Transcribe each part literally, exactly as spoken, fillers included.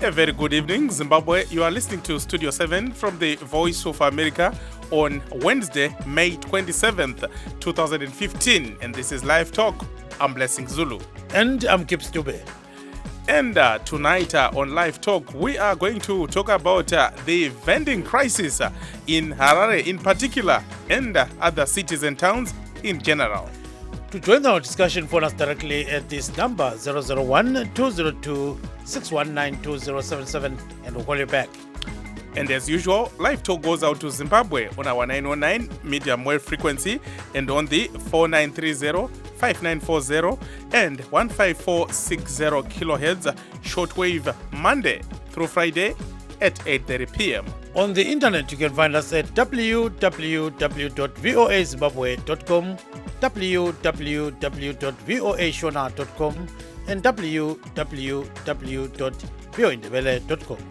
A very good evening, Zimbabwe. You are listening to Studio seven from the Voice of America on Wednesday, May twenty-seventh, twenty fifteen. And this is Live Talk. I'm Blessing Zulu. And I'm Kip Stube. And uh, tonight uh, on Live Talk, we are going to talk about uh, the vending crisis uh, in Harare in particular and uh, other cities and towns in general. To join our discussion, phone us directly at this number zero zero one, two zero two, six one nine, two zero seven seven and we'll call you back. And as usual, Live Talk goes out to Zimbabwe on our nine oh nine medium wave frequency and on the four nine three zero, five nine four zero and one five four six zero kilohertz shortwave Monday through Friday at eight thirty p.m. On the internet, you can find us at w w w dot voa zimbabwe dot com, w w w dot voa shona dot com and w w w dot voindebele dot com.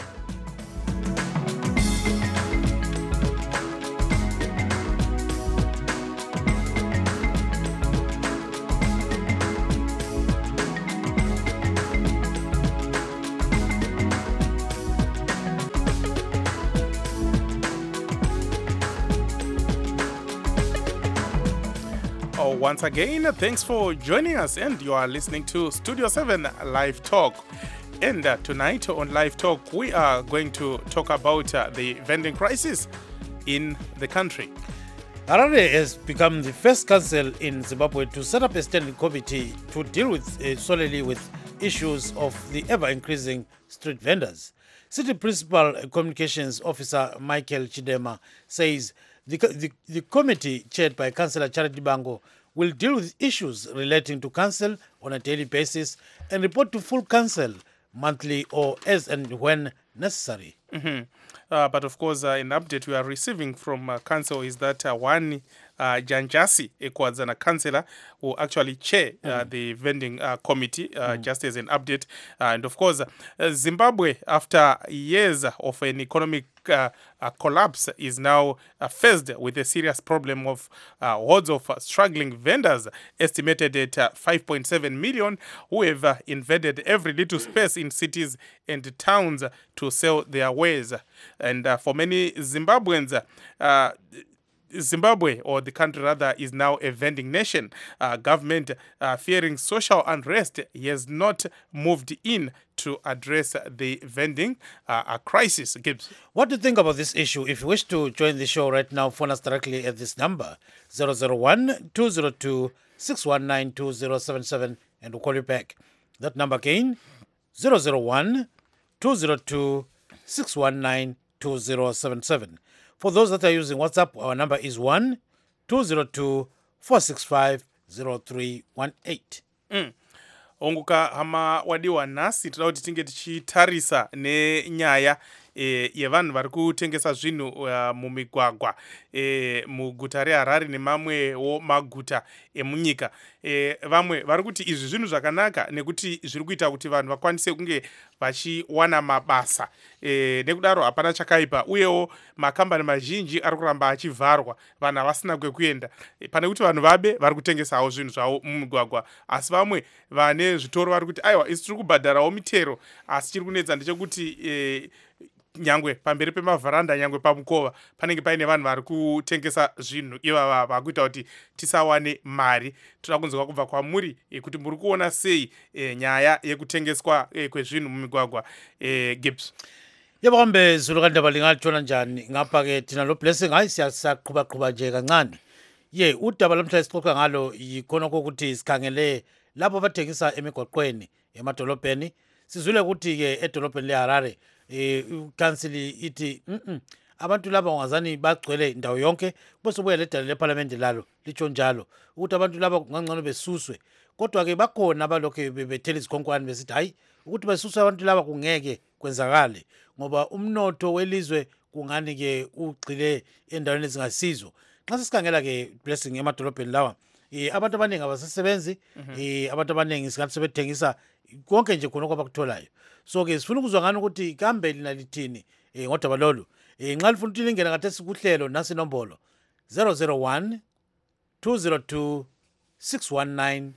Once again, thanks for joining us, and you are listening to Studio seven Live Talk. And uh, tonight on Live Talk, we are going to talk about uh, the vending crisis in the country. Harare has become the first council in Zimbabwe to set up a standing committee to deal with uh, solely with issues of the ever-increasing street vendors. City Principal Communications Officer Michael Chidema says the, the, the committee, chaired by Councillor Charity Bango, will deal with issues relating to council on a daily basis and report to full council monthly or as and when necessary. Mm-hmm. Uh, but of course, uh, an update we are receiving from uh, council is that uh, one uh, Janjasi Ekwadzana councillor will actually chair uh, mm-hmm. the vending uh, committee, uh, mm-hmm. just as an update. Uh, and of course, uh, Zimbabwe, after years of an economic uh, uh, collapse, is now uh, faced with a serious problem of uh, hordes of uh, struggling vendors, estimated at uh, five point seven million, who have uh, invaded every little space in cities and towns to sell their wares. And uh, for many Zimbabweans, uh, Zimbabwe, or the country rather, is now a vending nation. Uh, government, uh, fearing social unrest, has not moved in to address the vending uh, crisis. Gibbs. What do you think about this issue? If you wish to join the show right now, phone us directly at this number, zero zero one, two zero two, six one nine, two zero seven seven, and we'll call you back. That number again, zero zero one, two zero two, six one nine, two zero seven seven. For those that are using WhatsApp, our number is one, two zero two, four six five, zero three one eight. Mm. Onguka hama wadiwa nasi tinoda kuti tinge tichitarisa nenyaya e, yevanhu vari kutengesa zvinhu uh, mumigwagwa e, muguta reHarare nemamwewo maguta emunyika. E, vamwe vari kuti izvi zvinhu zvakanaka nekuti zviri kuita kuti vanhu vakwanise kunge vachiwana mabasa. E, nekudaro hapana chakaipa, uyewo makambani mazhinji ari kuramba achivharwa, vanhu havasina kwekuenda. E, pane kuti vanhu vabe vari kutengesawo zvinhu zvavo mumigwagwa, asi vamwe vane zvitoro vari kuti aiwa isi tiri kubhadharawo mitero, asi chiri kunetsa ndechekuti e, nyangwe pamberi pemavharanda, nyangwe pamukova panenge paine vanhu vari kutengesa zvinhu ivava vakuita kuti tisawane mari. Toda kunzwa kubva kwamuri e, kuti muri kuona sei e, nyaya yekutengeswa e, kwezvinhu mumigwagwa e, Gibbs. Yebo kambe Zulu kandaba lingatshona njani ngapha ke thina lo Blessing hayi siyaqhuba qhuba nje kancane. Ye udaba lamhla sixoxa ngalo yikhona ukuthi sikhangele lapho abathengisa emigwaqweni emadolobheni. Sizwile ukuthi ke edolobheni leHarare eh council ithi mhm abantu laba ungazani bagcwele indawo yonke bese buya ledala leParliament lalo litsho njalo ukuthi abantu laba kungangcono besuswe. Kodwa ke bakhona abalokho bethela izikhonkwane besithi hayi ukuthi besuswe abantu laba kungeke kwenzakale ngoba umnotho welizwe kungani ke ugcile endaweni ezingasizo. Xa sikhangela ke Blessing emadolobheni lawa eh abantu abaningi abasebenzi eh abantu abaningi singathi sebethengisa konke nje khona kwabakutholayo. So ke sifuna ukuzwa ngani ukuthi kambe lina lithini eh ngodaba lolu. Eh nxa lifuna ukuthi lingena ngathi sikuhlelo nasi nombolo zero zero one, two zero two, six one nine,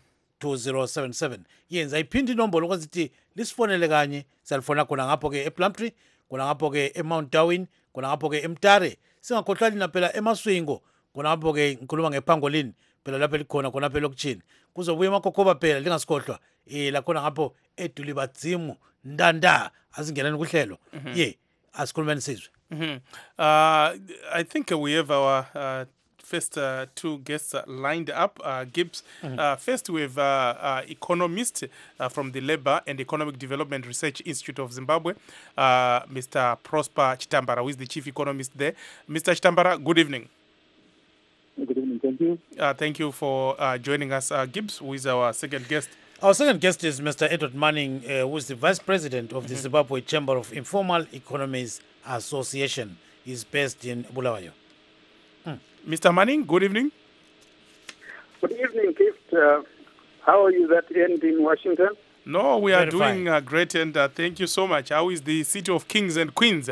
two zero seven seven. Yenza iphindi inombolo ukwenza ukuthi lisifonele kanye salifona khona ngapho ke ePlumtree, khona ngapho ke eMount Darwin, khona ngapho ke eMtare. Singakhohlwani na phela eMaswingo, khona ngapho ke ngikhuluma ngePangolini, phela lapha elikhona khona phela lokutshini. Kuzobuya eMakhokhoba phela lingasikhohlwa. Eh la khona ngapho eDulibadzimu, Ndanda, asingenani kuhlelo. Ye, asikhulumeni sizwe. Mm-hmm. Uh, I think we have our uh, first uh, two guests uh, lined up. Uh, Gibbs, mm-hmm. uh, first we have uh, uh, economist uh, from the Labour and Economic Development Research Institute of Zimbabwe, uh, Mister Prosper Chitambara, who is the chief economist there. Mister Chitambara, good evening. Good evening, thank you. Uh, thank you for uh, joining us. Uh, Gibbs, who is our second guest. Our second guest is Mister Edward Manning, uh, who is the vice president of the mm-hmm. Zimbabwe Chamber of Informal Economies Association. He's based in Bulawayo. Mm. Mister Manning, good evening. Good evening, Gift. Uh, how are you that end in Washington? No, we are Very doing uh, great, and uh, thank you so much. How is the city of kings and queens?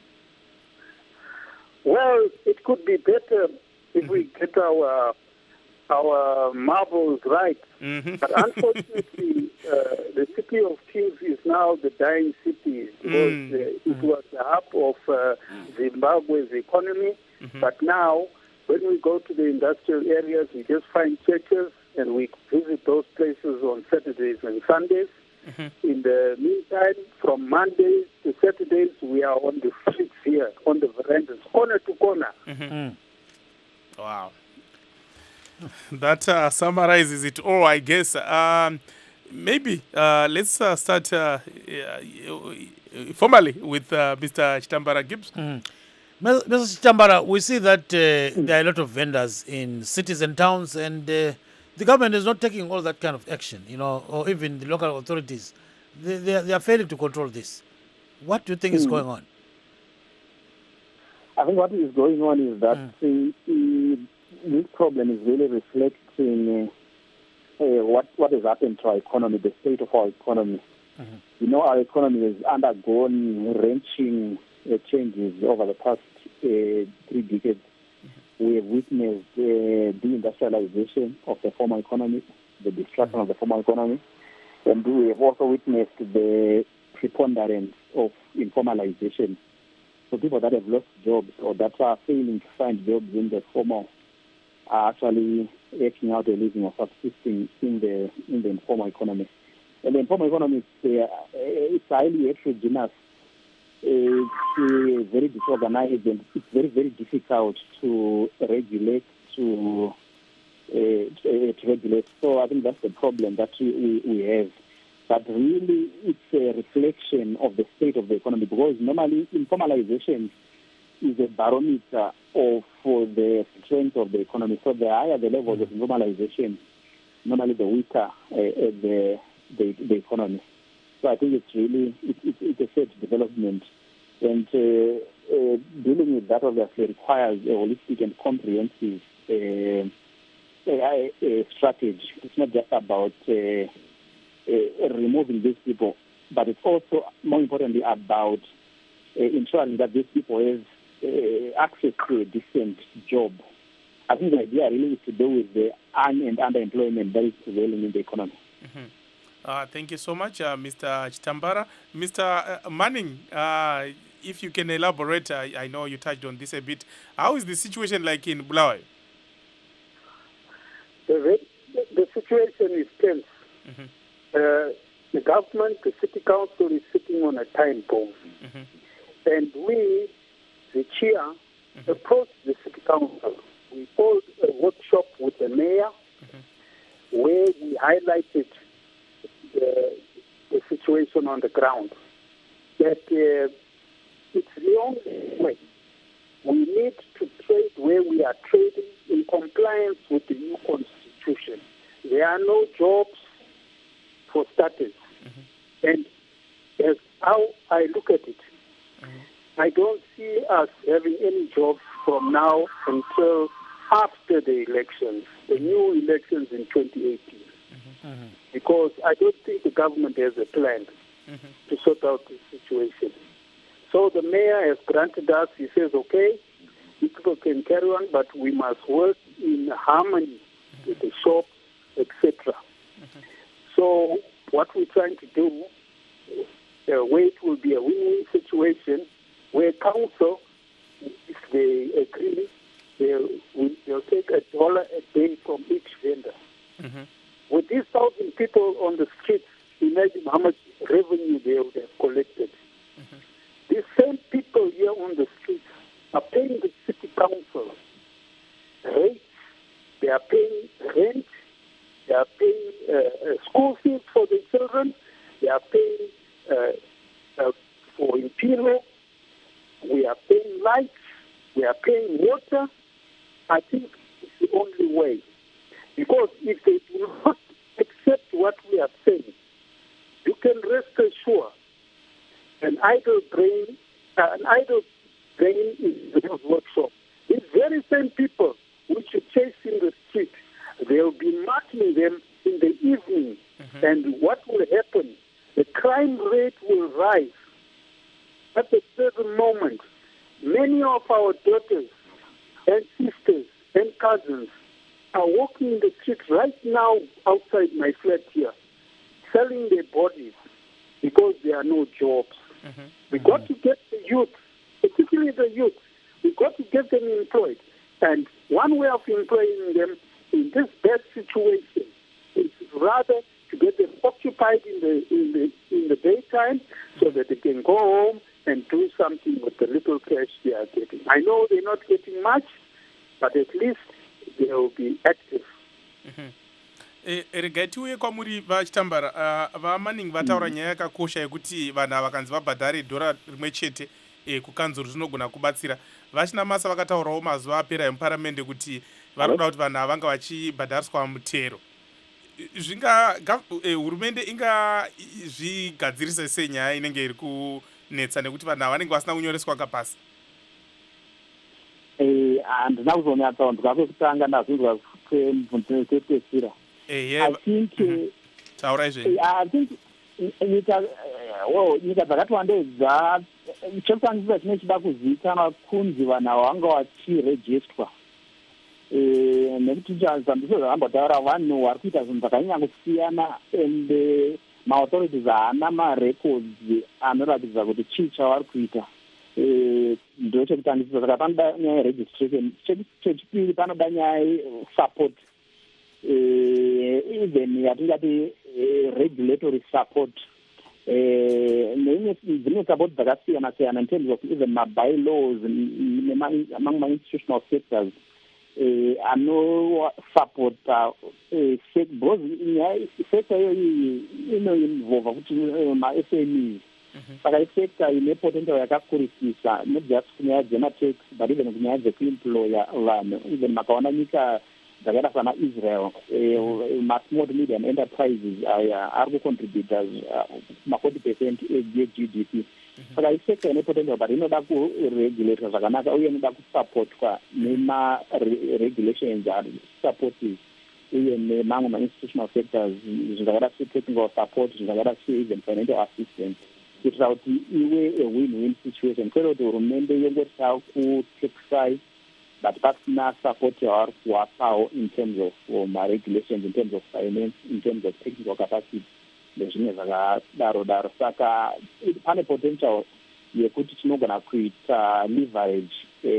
Well, it could be better if mm-hmm. we get our our marbles right. Mm-hmm. But unfortunately, uh, the city of kings is now the dying city because mm. uh, it mm-hmm. was the hub of uh, Zimbabwe's economy. Mm-hmm. But now, when we go to the industrial areas, we just find churches and we visit those places on Saturdays and Sundays. Mm-hmm. In the meantime, from Mondays to Saturdays, we are on the streets here, on the verandas, corner to corner. Mm-hmm. Mm. Wow. That uh, summarizes it all, I guess. Um, maybe uh, let's uh, start uh, uh, formally with uh, Mister Chitambara Gibbs. Mm. Mister Chitambara, we see that uh, mm. there are a lot of vendors in cities and towns, and uh, the government is not taking all that kind of action, you know, or even the local authorities. They, they, are, they are failing to control this. What do you think mm. is going on? I think what is going on is that mm. the, the this problem is really reflecting uh, uh, what what has happened to our economy, the state of our economy. Mm-hmm. You know, our economy has undergone wrenching uh, changes over the past uh, three decades. Mm-hmm. We have witnessed uh, deindustrialization of the formal economy, the destruction mm-hmm. of the formal economy, and we have also witnessed the preponderance of informalization. So people that have lost jobs or that are failing to find jobs in the formal are actually acting out a living or subsisting in the in the informal economy. And the informal economy is uh, it's highly heterogeneous. It's uh, very disorganized and it's very, very difficult to regulate, to, uh, to, to regulate. So I think that's the problem that we, we have. But really it's a reflection of the state of the economy because normally informalization is a barometer of for the strength of the economy. So the higher the levels of normalization, normally the weaker uh, the, the the economy. So I think it's really it, it, it's a sad development, and uh, uh, dealing with that obviously requires a holistic and comprehensive uh, uh, uh, strategy. It's not just about uh, uh, removing these people, but it's also more importantly about uh, ensuring that these people have Uh, access to a decent job. I think the idea really is to do with the un- and underemployment that is prevailing in the economy. Mm-hmm. Uh, thank you so much, uh, Mister Chitambara. Mister Uh, Manning, uh, if you can elaborate, uh, I know you touched on this a bit. How is the situation like in Bulawayo? The, the situation is tense. Mm-hmm. Uh, the government, the city council is sitting on a time bomb. Mm-hmm. And we, the chair, mm-hmm. approached the city council. We held a workshop with the mayor mm-hmm. where we highlighted the, the situation on the ground. That uh, it's the only way. We need to trade where we are trading in compliance with the new constitution. There are no jobs for starters. Mm-hmm. And as how I look at it, mm-hmm. I don't see us having any jobs from now until after the elections, the new elections in twenty eighteen. Mm-hmm. Because I don't think the government has a plan mm-hmm. to sort out this situation. So the mayor has granted us, he says, okay, people can carry on, but we must work in harmony mm-hmm. with the shops, et cetera. Mm-hmm. So what we're trying to do, uh, where it will be a win-win situation, where council, if they agree, they'll, they'll take a dollar a day from each vendor. Mm-hmm. With these thousand people on the streets, imagine how much revenue they would have collected. Mm-hmm. These same people here on the streets are paying the city council rates, they are paying rent, they are paying uh, school fees for the children, they are paying uh, uh, for Imperial, we are paying lights, we are paying water. I think it's the only way. Because if they do not accept what we are saying, you can rest assured an idle brain, uh, an idle brain is the workshop. These very same people which you chase in the street, they'll be marking them in the evening. Mm-hmm. And what will happen? The crime rate will rise. At a certain moment, many of our daughters and sisters and cousins are walking in the streets right now outside my flat here, selling their bodies because there are no jobs. Mm-hmm. We mm-hmm. got to get the youth, particularly the youth, we got to get them employed. And one way of employing them in this bad situation is rather to get them occupied in the in the in the daytime so that they can go home and do something with the little cash they are getting. I know they're not getting much, but at least they will be active. Regai tiuye kwamuri vachitambara vamaningi vataura nyaya yakakosha yekuti vanhu ava kanzi vabhadhare dhora rimwe chete kukanzuru zvinogona kubatsira. Vachina masa vakataurawo mazuva apera emuparamende kuti vari kuda kuti vanhu ava vanga vachibhadhariswa mutero. Zvinga hurumende ingazvigadzirisa sei nyaya inenge iri kunetsa nekuti vanhu ava vanenge vasina kunyoreswa kapasi? Handina kuzonyatsawo ndikakutanga ndazvinzwa kwemubvunzo kwepesira. I think taura izveni. I think nyika well nyika dzakati wandedza chekutangisira chine chida kuzivikanwa kunzi vanhu ava vanga vachirejistwa nekuti zambiso zvakambotaura vanhu vari kuita zvinhu zvakanyanya kusiyana ende maauthorities haana marecords anoratidza kuti chii chavari kuita. Ndo chekutangisira saka panoda nyaya yeregistration. Chechipiri panoda nyaya yesupport, even yatingati regulatory support, neimwe dzimwe support dzakasiyana siyana in terms of even mabylaws among ma-institutional sectors anosupporta because sector iyoyi inoinvolva kuti ma-S M Es. Saka isector ine potential yakakurisisa not just kunyaya dzematax but even kunyaya dzekuemploya vanhu. Even makaona nyika dzakaita sana Israel, ma-small to medium enterprises ari kucontributa ma-forty percent ye-G D P. Saka isector ine potential but inoda kuregulata zvakanaka uye inoda kusupportwa nema-regulations ari supportive uye nemamwe ma-institutional sectors, zvakaita se-technical support, zvakaita se-even financial assistance, kuitira kuti iwe a win-win situation. Kwete kuti hurumende yongotya kutexai but pasina support yavari kuwapawo in terms of ma-regulations, in terms of finance, in terms of technical capacity nezvimwe zvakadaro daro. Saka pane potential yekuti tinogona kuita leverage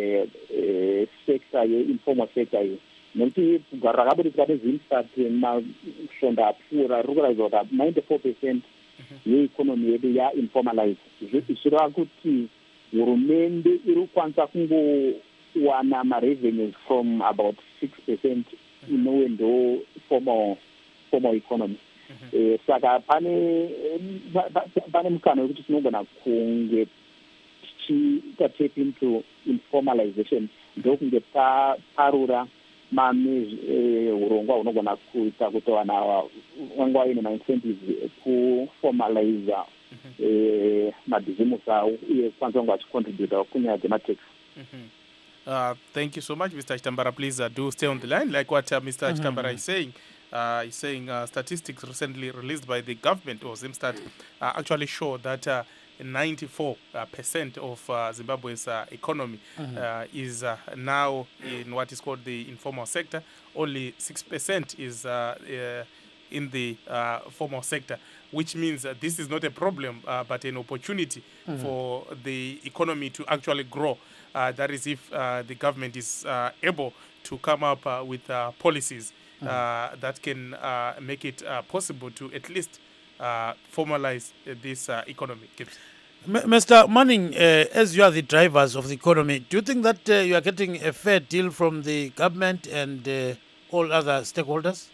sector ye-informal sector iyi, nekuti gwaro rakabudidzwa nezimstat masvondo apfuura riri kuratidza kuti ninety-four percent yeeconomy yedu yainformalize. Zvireva kuti hurumende iri kukwanisa kungowana ma-revenues from about six percent inove ndo formal formal economy. Saka pane pane mukana wekuti tinogona kunge tichita tap into informalization ndokunge taparura mame urongwa hunogona kuita kuti vanhu ava vange vaine ma-incentives ekuformalize mabhizimusi avo uye kwanisa kunge vachicontributa kunyaya dzematax. Uh, thank you so much, Mister Chitambara. Please uh, do stay on the line. Like what uh, Mister Mm-hmm. Chitambara is saying, uh, he's saying uh, statistics recently released by the government or Zimstat uh, actually show that uh, ninety-four percent of uh, Zimbabwe's uh, economy mm-hmm. uh, is uh, now in what is called the informal sector. Only six percent is uh, uh, in the uh, formal sector, which means that this is not a problem uh, but an opportunity mm-hmm. for the economy to actually grow. Uh, that is if uh, the government is uh, able to come up uh, with uh, policies mm-hmm. uh, that can uh, make it uh, possible to at least uh, formalize uh, this uh, economy. M- Mister Manning, uh, as you are the drivers of the economy, do you think that uh, you are getting a fair deal from the government and uh, all other stakeholders?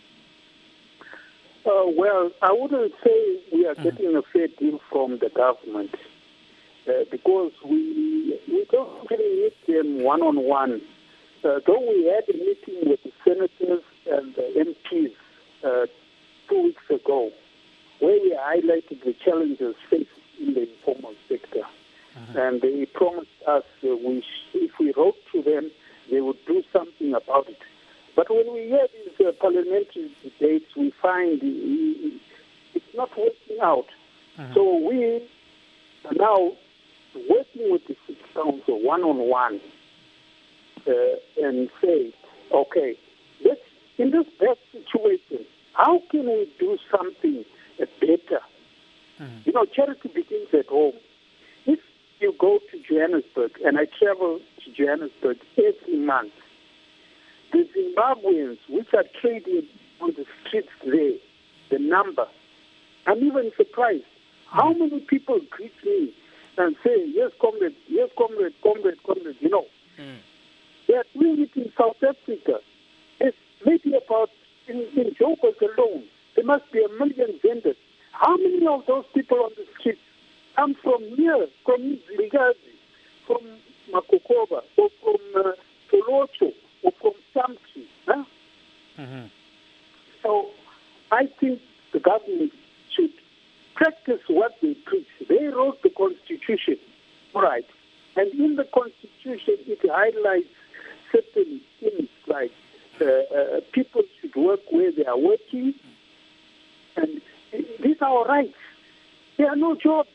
Uh, well, I wouldn't say we are mm-hmm. getting a fair deal from the government uh, because we we don't really meet them one-on-one. Uh, though we had a meeting with the senators and the M Ps uh, two weeks ago, where we highlighted the challenges faced in the informal sector. Uh-huh. And they promised us uh, we sh- if we wrote to them, they would do something about it. But when we hear these uh, parliamentary debates, we find uh, it's not working out. Uh-huh. So we are now working with the City Council one-on-one uh, and say, okay, let's, in this bad situation, how can we do something uh, better? Mm-hmm. You know, charity begins at home. If you go to Johannesburg, and I travel to Johannesburg every month, the Zimbabweans which are trading on the streets there, the number, I'm even surprised. Mm-hmm. How many people greet me and say, yes, comrade, yes, comrade, comrade, comrade, you know. Mm. They are doing it in South Africa. It's maybe about, in, in Joburg alone, there must be a million vendors. How many of those people on the streets come from here, from Ligazi, from Makokoba, or from uh, Tolocho, or from Samti? Huh? Mm-hmm. So I think the government should practice what they preach. They wrote the Constitution, all right, and in the Constitution it highlights certain things like uh, uh, people should work where they are working, and these are our rights. There are no jobs.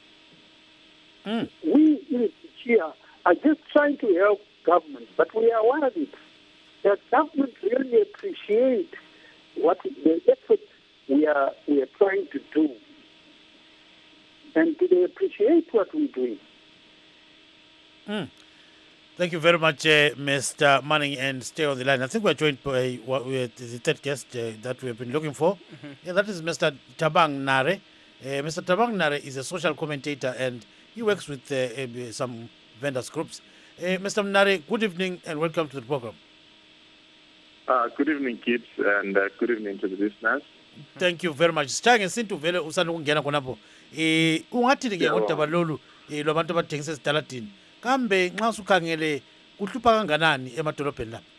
Mm. We in Chia are just trying to help government, but we are worried that government really appreciate what the effort we are we are trying to do, and do they appreciate what we're doing? Mm. Thank you very much, uh, Mister Manning, and stay on the line. I think we're joined by what we the third guest uh, that we have been looking for. Mm-hmm. Yeah, that is Mister Thabang Nare. Uh, Mister Thabang Nare is a social commentator, and he works with uh, uh, some vendors groups. Uh, Mister Nare, good evening and welcome to the program. Uh, good evening, kids, and uh, good evening to the listeners. Thank you very much. Sithange sintu vele usanda ukungena khonapho. Eh ungathi ke kodaba lolu eh labantu abathengisa esitaladini. Kambe nxa sukhangele kuhlupha kanganani emadolobheni lapha?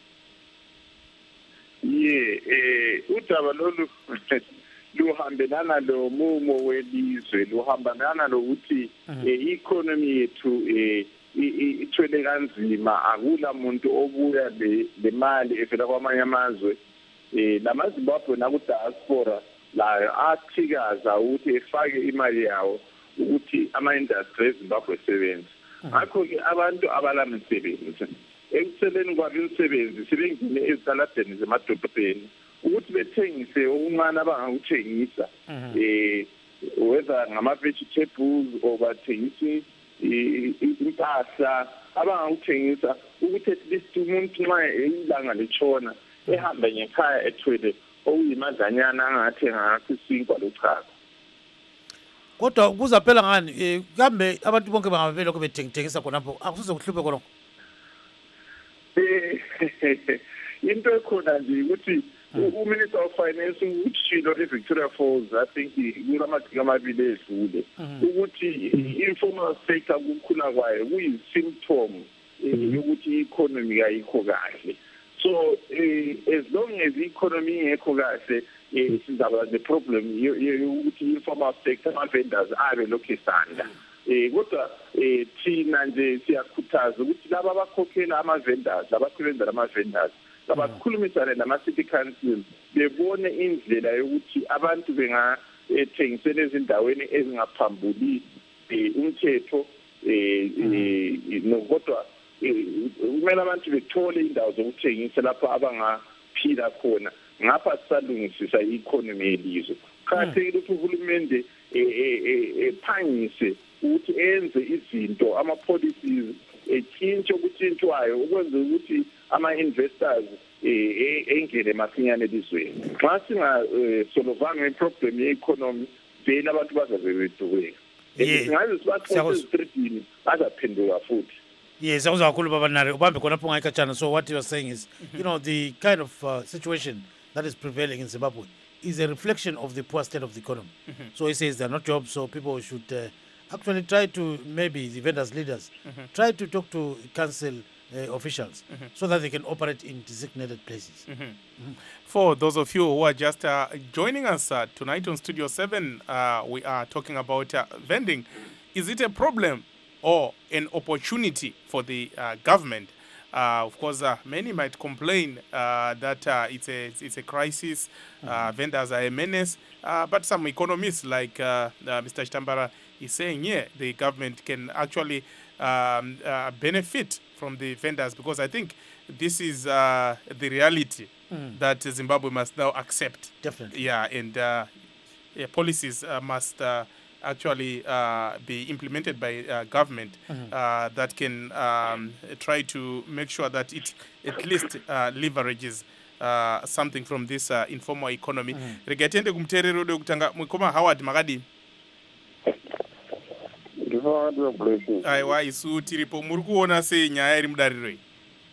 Ye eh udaba lolu luhambelana lo mumo welizwe, luhambelana lokuthi i-economy yethu eh ithwele kanzima, akula muntu obuya le mali evela kwamanye amazwe. Eh lamaZimbabwe naku diaspora la athikaza ukuthi efake imali yawo ukuthi ama-industry eZimbabwe sebenze. Ngakho ke abantu abalamisebenzi ekutheleni kwabo imisebenzi sebengene ezitaladeni zemadolobheni ukuthi bethengise okuncane abangakuthengisa eh whether ngama-vegetables or bathengise impahla abangakuthengisa ukuthi at least umuntu nxa ilanga litshona ehambe ngekhaya ethwele okuyimadlanyana angathenga ngakho isinkwa lochago. Kodwa kuzaphela ngani kambe abantu bonke bangavele lokho bethengisa khonapho akusize kuhluphe khonapho? Eh into ekhona nje ukuthi uMinister of Finance utshilo eVictoria Falls, I think kulamagcika amabili edlule ukuthi informal sector kukhula kwayo kuyi-symptom yokuthi i-economy kayikho kahle. So as long as the economy ingekho kahle sizaba the problem ukuthi informal sector ama-vendors abe lokhu esanda. Eh kodwa eh thina nje siyakhuthaza ukuthi laba abakhokhela ama-vendors, abasebenza lama-vendors abakhulumisane nama-city council bebone indlela yokuthi abantu bengathengisela ezindaweni ezingaphambuli umthetho eh nokodwa kumele abantu bethole indawo zokuthengisa lapho abangaphila khona ngapha sisalungisisa i-economy yelizwe. Kuqakathekile ukuthi uhulumende ephangise ukuthi enze izinto ama-policies etshintshe okuntshintshwayo ukwenza ukuthi ama-investors engene masinyane elizweni. Xa singasolvanga iproblem ye-economy vele abantu bazabe bedubeka. Singaze sibaxoxe ezitritini bazaphenduka futhi. Yes, I was a cool babanari. Ubambe khona pho ngayikhatshana. So what you are saying is, you know, the kind of uh, situation that is prevailing in Zimbabwe is a reflection of the poor state of the economy. Mm-hmm. So he says there are not jobs, so people should uh, actually try to, maybe the vendors leaders, mm-hmm. try to talk to council uh, officials mm-hmm. so that they can operate in designated places. Mm-hmm. Mm-hmm. For those of you who are just uh, joining us uh, tonight on Studio seven, uh, we are talking about uh, vending. Is it a problem or an opportunity for the uh, government? Uh, of course, uh, many might complain uh, that uh, it's a it's a crisis. Uh, mm-hmm. Vendors are a menace, uh, but some economists, like uh, uh, Mister Chitambara, is saying, yeah, the government can actually um, uh, benefit from the vendors, because I think this is uh, the reality mm. that Zimbabwe must now accept. Definitely. Yeah, and uh, yeah, policies uh, must. Uh, actually uh, be implemented by uh, government mm-hmm. uh, that can um, try to make sure that it at least uh, leverages uh, something from this uh, informal economy. Rega tiende kumteerero ode kutanga mukoma Howard makadini. Aiwa isu tiripo muri kuona sei nyaya iri mudariro iyi?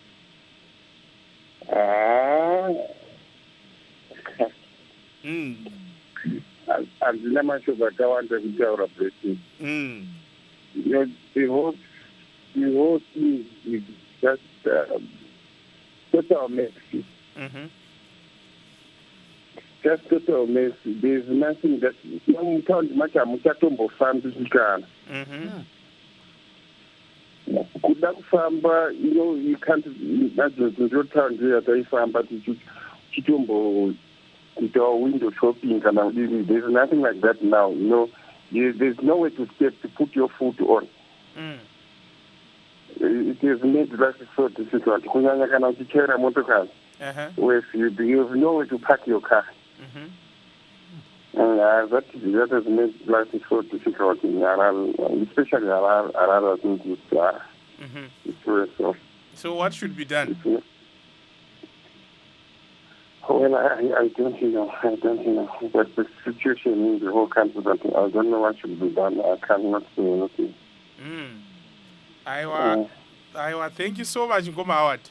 Mm. Andina mashoko akawanda kutaura blessing. Mm. You know, the whole, the whole thing is just um, total mess. Mm-hmm. Just total mess. There's nothing that you can't much amuchatombo fambi kikana. Mm-hmm. Kuda kufamba, you know, you can't imagine the town here that ifamba chitombo window shopping, and there's nothing like that now. You know, there's nowhere to step to put your foot on. Mm. It has made life so difficult. Uh-huh. Where you, you have nowhere to park your car. Mm-hmm. And uh, that, that has made life so difficult in Aral, especially Aral. Aral, I think it's, uh, mm-hmm. it's very so. So what should be done? It's, Well, I, I don't know. I don't know. But the situation in the whole country, I don't know what should be done. I cannot say anything. Mm. Aiwa, uh, Aiwa, thank you so much, Ngoma Howard.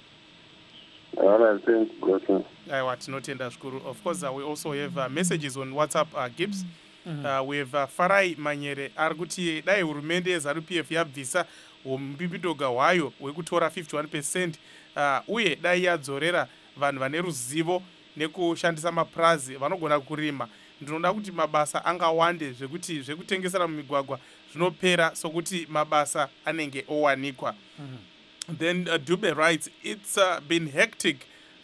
All right, thank you. Aiwa, tinotenda shukuru. Of course, uh, we also have uh, messages on WhatsApp, uh, Gibbs. Mm-hmm. Uh, we have uh, Farai Manyere arikuti dai hurumende yeZANU P F yabvisa mumbibitoga hwayo wekutora fifty-one percent uh, uye dai yadzorera vanhu vane ruzivo nekushandisa mapurazi vanogona kurima. Ndinoda kuti mabasa angawande zvekuti zvekutengesera mumigwagwa zvinopera sokuti mabasa anenge owanikwa. Mm-hmm. Then uh, Dube writes, it's uh, been hectic.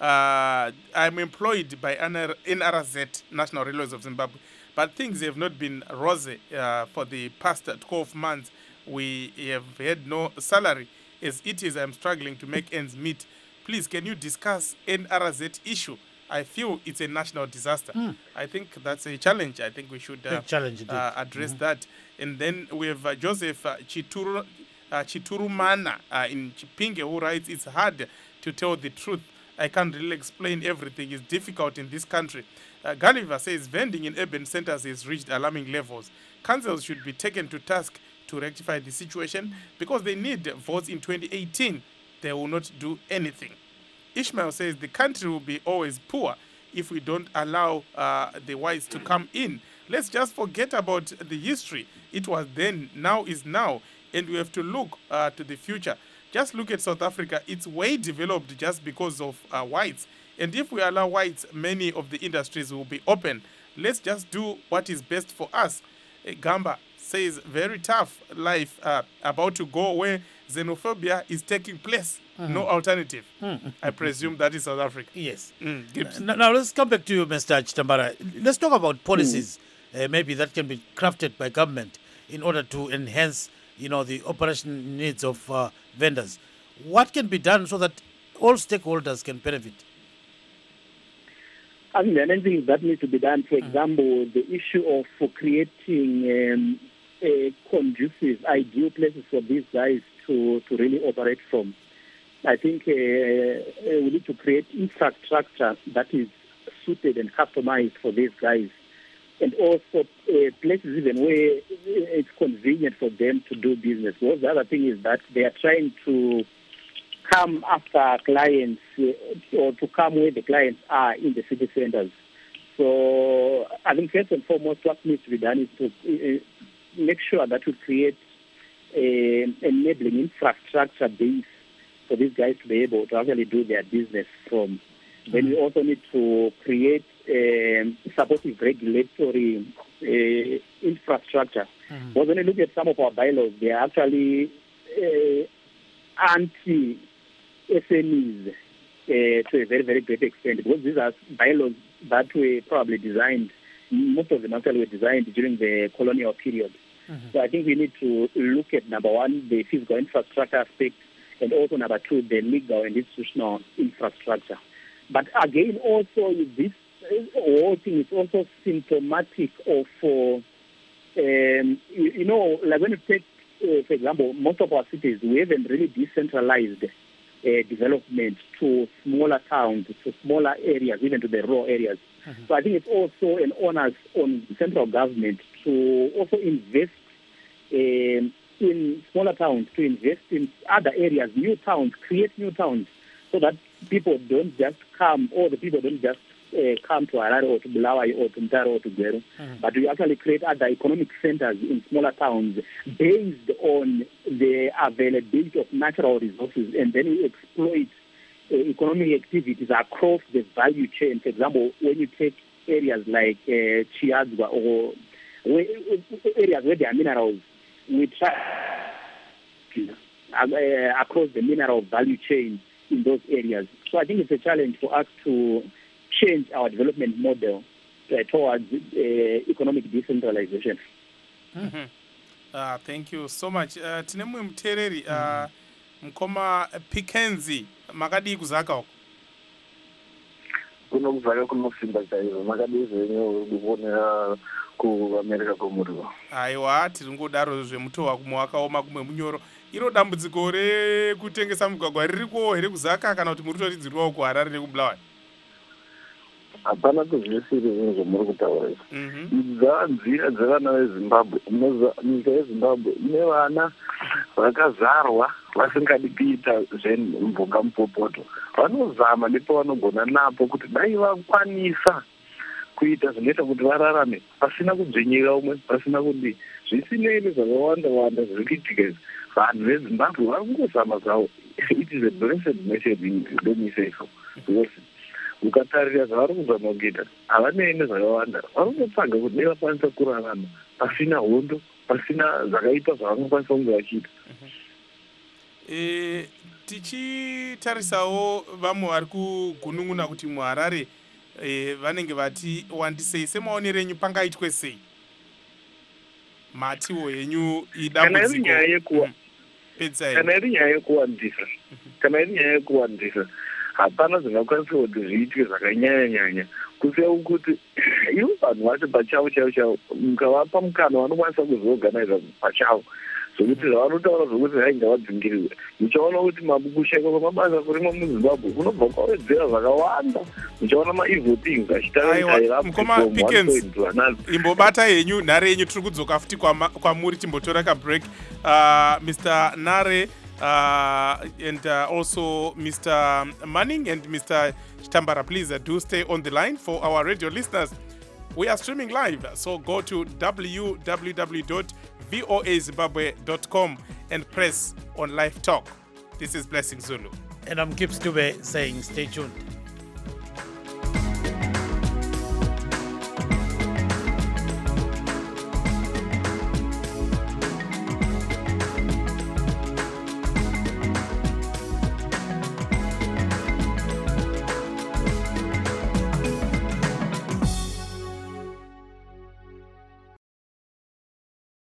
Uh, I'm employed by N R Z, National Railways of Zimbabwe, but things have not been rosy uh, for the past twelve months. We have had no salary. As it is, I'm struggling to make ends meet. Please, can you discuss N R Z issue? I feel it's a national disaster. Mm. I think that's a challenge. I think we should uh, challenge uh, address mm-hmm. that. And then we have uh, Joseph uh, Chituru, uh, Chiturumana uh, in Chipinge, who writes, it's hard to tell the truth. I can't really explain everything. It's difficult in this country. Uh, Gulliver says vending in urban centers has reached alarming levels. Councils should be taken to task to rectify the situation because they need votes in twenty eighteen. They will not do anything. Ishmael says the country will be always poor if we don't allow uh, the whites to come in. Let's just forget about the history. It was then, now is now, and we have to look uh, to the future. Just look at South Africa. It's way developed just because of uh, whites. And if we allow whites, many of the industries will be open. Let's just do what is best for us. Uh, Gamba says, very tough life uh, about to go where xenophobia is taking place. Mm-hmm. No alternative. Mm-hmm. I presume that is South Africa. Yes. Mm, now, now let's come back to you, Mister Chitambara. Let's talk about policies, mm. uh, maybe that can be crafted by government in order to enhance, you know, the operation needs of uh, vendors. What can be done so that all stakeholders can benefit? I think there are many things that need to be done. For example, the issue of for creating um, a conducive, ideal places for these guys to, to really operate from. I think uh, we need to create infrastructure that is suited and customized for these guys. And also uh, places even where it's convenient for them to do business. Well, the other thing is that they are trying to come after clients uh, or to come where the clients are in the city centers. So I think first and foremost what needs to be done is to uh, make sure that we create an enabling infrastructure base for these guys to be able to actually do their business from. Then we also need to create a supportive regulatory uh, infrastructure. Mm-hmm. Because when you look at some of our bylaws, they are actually uh, anti S M Es uh, to a very, very great extent, because these are bylaws that were probably designed, most of them actually were designed during the colonial period. Mm-hmm. So I think we need to look at, number one, the physical infrastructure aspect, and also, number two, the legal and institutional infrastructure. But again, also, this whole thing is also symptomatic of, uh, um, you, you know, like when you take, uh, for example, most of our cities, we haven't really decentralized Uh, development to smaller towns, to smaller areas, even to the rural areas. Mm-hmm. So I think it's also an onus on the central government to also invest uh, in smaller towns, to invest in other areas, new towns, create new towns, so that people don't just come, or the people don't just uh, come to Harare or to Bulawayo or to Mtaro or to Gweru, mm-hmm. but we actually create other economic centers in smaller towns based on the availability of natural resources, and then we exploit uh, economic activities across the value chain. For example, when you take areas like uh, Chiadzwa or where, areas where there are minerals, we try uh, across the mineral value chain in those areas. So I think it's a challenge for us to change our development model uh, towards uh, economic decentralization. Mm-hmm. Uh, thank you so much. Uh, tine mumwe mutereri uh, mukoma Pikenzi makadii kuzaka uko? Kuno kuzaka kunosimba chaizo makadii zvenyu kuonera ku America komuriwo. Aiwa, tiri ngodaro zvemutohwa kumwe wakaoma kumwe munyoro. Iro dambudziko rekutengesa mugwagwa ririko here kuzaka kana kuti muri kutoridzirwawo kuHarare nekubulawayo? Hapana kuzvisiri zvinhu zvomuri kutaura izvi. Dzanzira dzevana veZimbabwe. Nyika yeZimbabwe ine vana vakazarwa vasingadi kuita zvemvunga mupopoto. Vanozama nepavanogona napo kuti dai vakwanisa kuita zvinoita kuti vararame pasina kudzvinyira umwe, pasina kudii. Zvisinei nezvakawanda wanda zviri kuitika izvi, vanhu veZimbabwe vari kungozama zvavo. It is a blessed nation, let me say so. Because ukatarira zvavari kuzama kuita havanei nezvakawanda, vari kungotsvaga kuti dai vakwanisa kurarama pasina hondo, pasina zvakaipa zvavangokwanisa kunge vachiita. E, tichitarisawo vamwe vari kugunun'una kuti muHarare e, vanenge vati wandisei, semaonero enyu pangaitwe sei? Matiwo yenyu idambudziko. Kana iri nyaya yekuwandisa, kana iri nyaya yekuwandisa, hapana zvingakwanisa kuti zviitwe zvakanyanya nyanya. Kuseu kuti ivo vanhu vacho pachavo chavo chavo mukavapa mukana vanokwanisa kuzoorganiza pachavo. Zvokuti zvavanotaura zvokuti hai ngavadzingiriwe. Muchaona kuti kushayikwa kwamabasa kurimo muZimbabwe kunobva kwawedzera zvakawanda. Muchaona ma-evil things achitaira mukoma Pickens, imbobata yenyu nhare yenyu, tiri kudzoka futi kwamuri timbotora kabreak. Uh, Mister Nare uh, and uh, also Mister Manning and Mister Chitambara, please uh, do stay on the line for our radio listeners. We are streaming live, so go to w w w dot v o a zimbabwe dot com and press on Live Talk. This is Blessing Zulu. And I'm Kip Stube saying stay tuned.